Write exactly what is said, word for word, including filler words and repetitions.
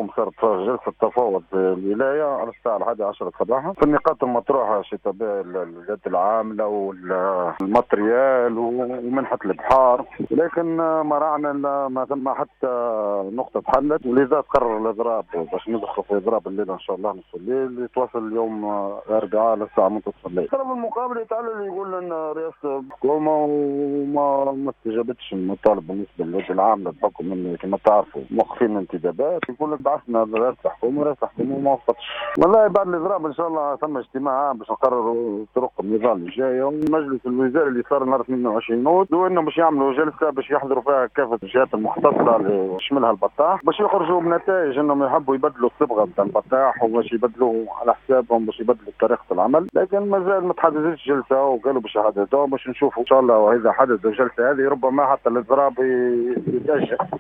اليوم صارت جلسة تفاوض في الولاية على الساعة الحادية عشرة صباحا في النقاط المطروحة شتاء اليد العاملة والماتريال ومنحة البحار، لكن ما راعنا ما ثم حتى نقطة حلت، ولذا قرر الإضراب باش ندخلوا في إضراب الليل إن شاء الله نصف الليل يتواصل اليوم الأربعاء على الساعة منتصف الليل. الطلب المقابل يتعلل يقول لنا رئاسة الحكومة وما ما استجابتش المطالب بالنسبة لليد العاملة بحكم إن كما تعرفوا موقفين انتدابات، يقول لك بعثنا رئاسة الحكومة رئاسة الحكومة ما وافقتش. والله بعد الإضراب إن شاء الله ثم اجتماع عام باش نقرروا طرق النضال الجاية، والمجلس الوزاري اللي صار نهار اثنين وعشرين نوت دو انه باش يعملوا جلسة باش يحضروا فيها كافة الجهات المختصة اللي يشملها البطاح باش يخرجوا بنتائج انهم يحبوا يبدلوا الصبغة بتاع البطاح وباش يبدلوا على حسابهم باش يبدلوا طريقة العمل، لكن مازال ما تحددتش جلسة وقالوا باش يحددوها باش نشوفوا ان شاء الله، واذا حددوا الجلسة هذه ربما حتى الإضراب يتأجل.